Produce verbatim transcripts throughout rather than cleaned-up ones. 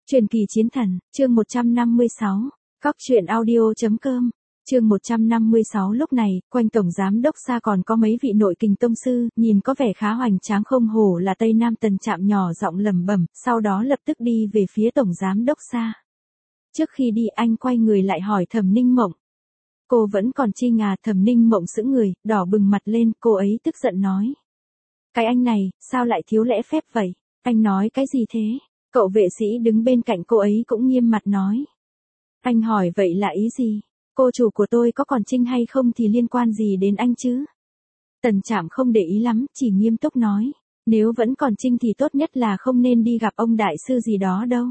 Truyền kỳ chiến thần, chương một trăm năm mươi sáu, Cóc truyện audio.com, chương một trăm năm mươi sáu. Lúc này, quanh tổng giám đốc xa còn có mấy vị nội kình tông sư, nhìn có vẻ khá hoành tráng, không hổ là Tây Nam Tần Trạm nhỏ giọng lẩm bẩm, sau đó lập tức đi về phía tổng giám đốc xa. Trước khi đi anh quay người lại hỏi Thẩm Ninh Mộng. Cô vẫn còn chi ngà. Thẩm Ninh Mộng sững người, đỏ bừng mặt lên, cô ấy tức giận nói. Cái anh này, sao lại thiếu lễ phép vậy? Anh nói cái gì thế? Cậu vệ sĩ đứng bên cạnh cô ấy cũng nghiêm mặt nói. Anh hỏi vậy là ý gì? Cô chủ của tôi có còn trinh hay không thì liên quan gì đến anh chứ? Tần Trạm không để ý lắm, chỉ nghiêm túc nói. Nếu vẫn còn trinh thì tốt nhất là không nên đi gặp ông đại sư gì đó đâu.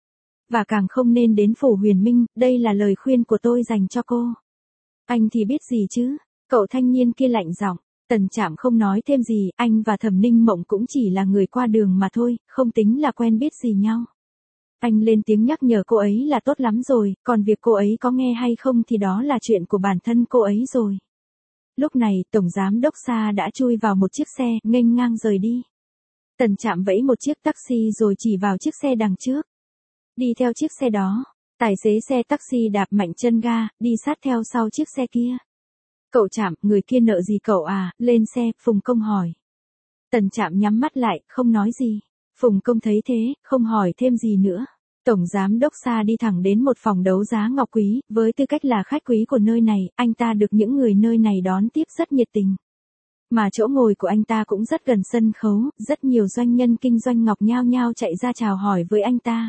Và càng không nên đến phủ Huyền Minh, đây là lời khuyên của tôi dành cho cô. Anh thì biết gì chứ? Cậu thanh niên kia lạnh giọng. Tần Trạm không nói thêm gì, anh và Thẩm Ninh Mộng cũng chỉ là người qua đường mà thôi, không tính là quen biết gì nhau. Anh lên tiếng nhắc nhở cô ấy là tốt lắm rồi, còn việc cô ấy có nghe hay không thì đó là chuyện của bản thân cô ấy rồi. Lúc này, Tổng Giám Đốc Sa đã chui vào một chiếc xe, nghênh ngang rời đi. Tần Trạm vẫy một chiếc taxi rồi chỉ vào chiếc xe đằng trước. Đi theo chiếc xe đó, tài xế xe taxi đạp mạnh chân ga, đi sát theo sau chiếc xe kia. Cậu Trạm, người kia nợ gì cậu à? Lên xe, Phùng Công hỏi. Tần Trạm nhắm mắt lại, không nói gì. Phùng Công thấy thế, không hỏi thêm gì nữa. Tổng Giám Đốc Sa đi thẳng đến một phòng đấu giá ngọc quý, với tư cách là khách quý của nơi này, anh ta được những người nơi này đón tiếp rất nhiệt tình. Mà chỗ ngồi của anh ta cũng rất gần sân khấu, rất nhiều doanh nhân kinh doanh ngọc nhao nhao chạy ra chào hỏi với anh ta.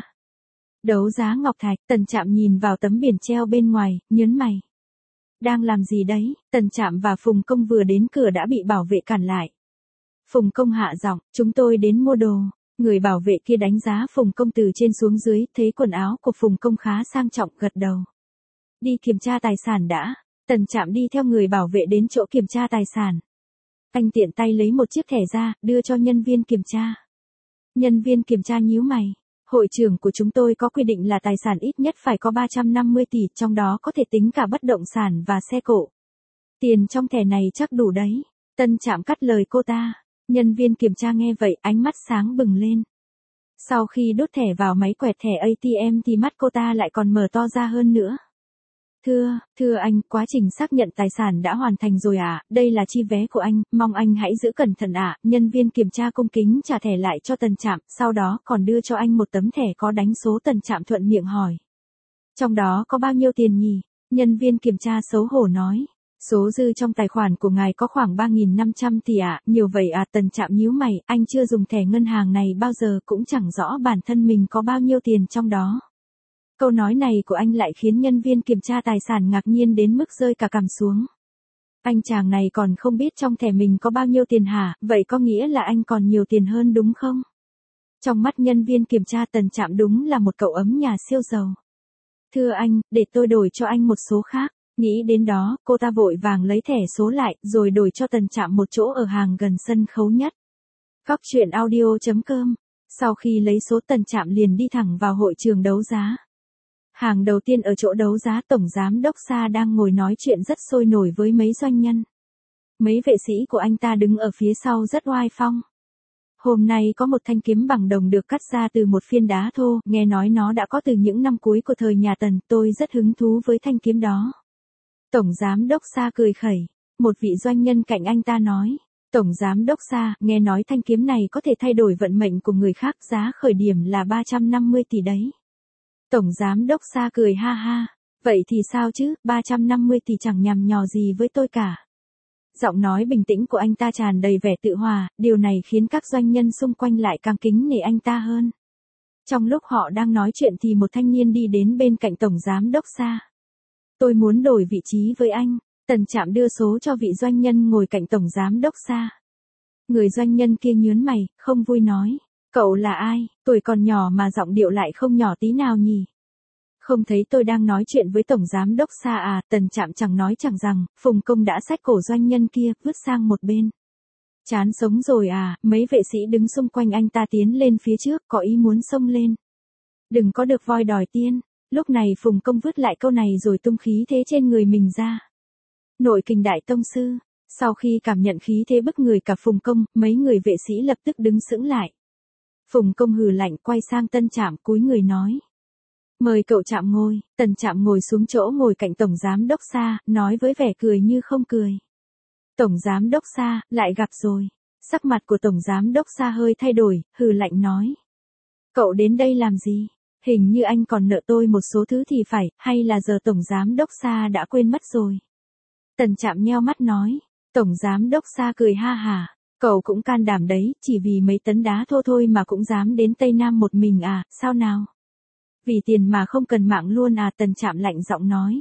Đấu giá ngọc thạch. Tần Trạm nhìn vào tấm biển treo bên ngoài, nhớn mày. Đang làm gì đấy? Tần Trạm và Phùng Công vừa đến cửa đã bị bảo vệ cản lại. Phùng Công hạ giọng, chúng tôi đến mua đồ. Người bảo vệ kia đánh giá Phùng Công từ trên xuống dưới, thấy quần áo của Phùng Công khá sang trọng, gật đầu. Đi kiểm tra tài sản đã. Tần Trạm đi theo người bảo vệ đến chỗ kiểm tra tài sản. Anh tiện tay lấy một chiếc thẻ ra, đưa cho nhân viên kiểm tra. Nhân viên kiểm tra nhíu mày. Hội trưởng của chúng tôi có quy định là tài sản ít nhất phải có ba trăm năm mươi tỷ, trong đó có thể tính cả bất động sản và xe cộ. Tiền trong thẻ này chắc đủ đấy. Tân Trạm cắt lời cô ta. Nhân viên kiểm tra nghe vậy, ánh mắt sáng bừng lên. Sau khi đốt thẻ vào máy quẹt thẻ a tê em thì mắt cô ta lại còn mở to ra hơn nữa. Thưa, thưa anh, quá trình xác nhận tài sản đã hoàn thành rồi ạ, à? Đây là chi vé của anh, mong anh hãy giữ cẩn thận ạ. À? Nhân viên kiểm tra cung kính trả thẻ lại cho Tần Trạm, sau đó còn đưa cho anh một tấm thẻ có đánh số. Tần Trạm thuận miệng hỏi. Trong đó có bao nhiêu tiền nhỉ? Nhân viên kiểm tra xấu hổ nói. Số dư trong tài khoản của ngài có khoảng ba nghìn năm trăm tỷ ạ, à? Nhiều vậy à? Tần Trạm nhíu mày, anh chưa dùng thẻ ngân hàng này bao giờ, cũng chẳng rõ bản thân mình có bao nhiêu tiền trong đó. Câu nói này của anh lại khiến nhân viên kiểm tra tài sản ngạc nhiên đến mức rơi cả cằm xuống. Anh chàng này còn không biết trong thẻ mình có bao nhiêu tiền hả? Vậy có nghĩa là anh còn nhiều tiền hơn đúng không? Trong mắt nhân viên kiểm tra, Tần Trạm đúng là một cậu ấm nhà siêu giàu. Thưa anh, để tôi đổi cho anh một số khác. Nghĩ đến đó, cô ta vội vàng lấy thẻ số lại, rồi đổi cho Tần Trạm một chỗ ở hàng gần sân khấu nhất. Cóc truyện audio.com. Sau khi lấy số, Tần Trạm liền đi thẳng vào hội trường đấu giá. Hàng đầu tiên ở chỗ đấu giá, Tổng Giám Đốc Sa đang ngồi nói chuyện rất sôi nổi với mấy doanh nhân. Mấy vệ sĩ của anh ta đứng ở phía sau rất oai phong. Hôm nay có một thanh kiếm bằng đồng được cắt ra từ một phiên đá thô, nghe nói nó đã có từ những năm cuối của thời nhà Tần, tôi rất hứng thú với thanh kiếm đó. Tổng Giám Đốc Sa cười khẩy. Một vị doanh nhân cạnh anh ta nói. Tổng Giám Đốc Sa, nghe nói thanh kiếm này có thể thay đổi vận mệnh của người khác, giá khởi điểm là ba trăm năm mươi tỷ đấy. Tổng Giám Đốc Sa cười ha ha. Vậy thì sao chứ, ba trăm năm mươi tỷ chẳng nhằm nhò gì với tôi cả. Giọng nói bình tĩnh của anh ta tràn đầy vẻ tự hòa, điều này khiến các doanh nhân xung quanh lại càng kính nể anh ta hơn. Trong lúc họ đang nói chuyện thì một thanh niên đi đến bên cạnh Tổng Giám Đốc Sa. Tôi muốn đổi vị trí với anh. Tần Trạm đưa số cho vị doanh nhân ngồi cạnh Tổng Giám Đốc Sa. Người doanh nhân kia nhớn mày, không vui nói. Cậu là ai? Tuổi còn nhỏ mà giọng điệu lại không nhỏ tí nào nhỉ? Không thấy tôi đang nói chuyện với Tổng Giám Đốc Sa à? Tần Trạm chẳng nói chẳng rằng, Phùng Công đã xách cổ doanh nhân kia, vứt sang một bên. Chán sống rồi à? Mấy vệ sĩ đứng xung quanh anh ta tiến lên phía trước, có ý muốn xông lên. Đừng có được voi đòi tiên. Lúc này Phùng Công vứt lại câu này rồi tung khí thế trên người mình ra. Nội kình đại tông sư. Sau khi cảm nhận khí thế bức người cả Phùng Công, mấy người vệ sĩ lập tức đứng sững lại. Phùng Công hừ lạnh, quay sang Tân Trạm, cúi người nói. Mời cậu Trạm ngồi. Tần Trạm ngồi xuống chỗ ngồi cạnh Tổng Giám Đốc Sa, nói với vẻ cười như không cười. Tổng Giám Đốc Sa, lại gặp rồi. Sắc mặt của Tổng Giám Đốc Sa hơi thay đổi, hừ lạnh nói. Cậu đến đây làm gì? Hình như anh còn nợ tôi một số thứ thì phải, hay là giờ Tổng Giám Đốc Sa đã quên mất rồi? Tần Trạm nheo mắt nói. Tổng Giám Đốc Sa cười ha hả. Cậu cũng can đảm đấy, chỉ vì mấy tấn đá thô thôi mà cũng dám đến Tây Nam một mình à, sao nào? Vì tiền mà không cần mạng luôn à, Tần Trạm lạnh giọng nói.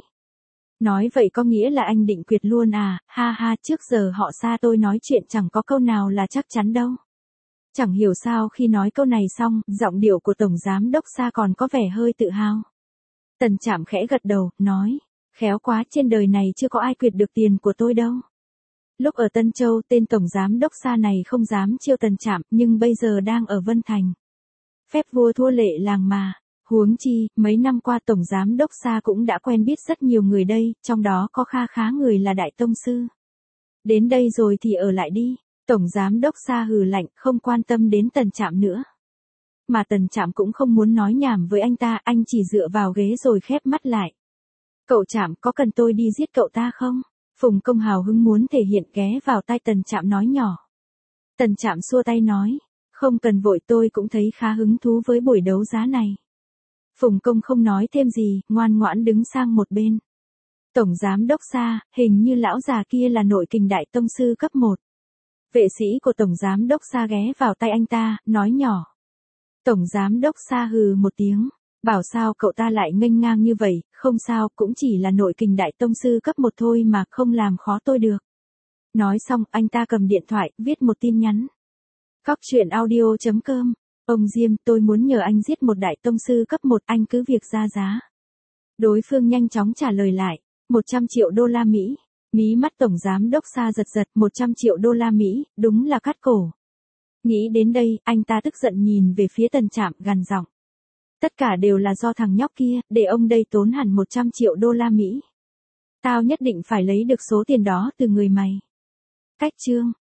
Nói vậy có nghĩa là anh định quyệt luôn à, ha ha, trước giờ họ Sa tôi nói chuyện chẳng có câu nào là chắc chắn đâu. Chẳng hiểu sao khi nói câu này xong, giọng điệu của Tổng Giám Đốc Sa còn có vẻ hơi tự hào. Tần Trạm khẽ gật đầu, nói, khéo quá, trên đời này chưa có ai quyệt được tiền của tôi đâu. Lúc ở Tân Châu, tên Tổng Giám Đốc Sa này không dám chiêu Tần Trạm, nhưng bây giờ đang ở Vân Thành. Phép vua thua lệ làng mà. Huống chi, mấy năm qua Tổng Giám Đốc Sa cũng đã quen biết rất nhiều người đây, trong đó có kha khá người là Đại Tông Sư. Đến đây rồi thì ở lại đi. Tổng Giám Đốc Sa hừ lạnh, không quan tâm đến Tần Trạm nữa. Mà Tần Trạm cũng không muốn nói nhảm với anh ta, anh chỉ dựa vào ghế rồi khép mắt lại. Cậu Trạm, có cần tôi đi giết cậu ta không? Phùng Công hào hứng muốn thể hiện, ghé vào tai Tần Trạm nói nhỏ. Tần Trạm xua tay nói, không cần vội, tôi cũng thấy khá hứng thú với buổi đấu giá này. Phùng Công không nói thêm gì, ngoan ngoãn đứng sang một bên. Tổng Giám Đốc Sa, hình như lão già kia là nội kình Đại Tông Sư cấp một. Vệ sĩ của Tổng Giám Đốc Sa ghé vào tay anh ta, nói nhỏ. Tổng Giám Đốc Sa hừ một tiếng, bảo sao cậu ta lại nghênh ngang như vậy, không sao, cũng chỉ là nội kình Đại Tông Sư cấp một thôi mà, không làm khó tôi được. Nói xong, anh ta cầm điện thoại, viết một tin nhắn. Cóc truyện audio chấm com. Ông Diêm, tôi muốn nhờ anh giết một Đại Tông Sư cấp một, anh cứ việc ra giá. Đối phương nhanh chóng trả lời lại, một trăm triệu đô la Mỹ. Mí mắt Tổng Giám Đốc Sa giật giật, một trăm triệu đô la Mỹ, đúng là cắt cổ. Nghĩ đến đây, anh ta tức giận nhìn về phía Tần Trạm, gằn giọng. Tất cả đều là do thằng nhóc kia, để ông đây tốn hẳn một trăm triệu đô la Mỹ. Tao nhất định phải lấy được số tiền đó từ người mày. Cách chương.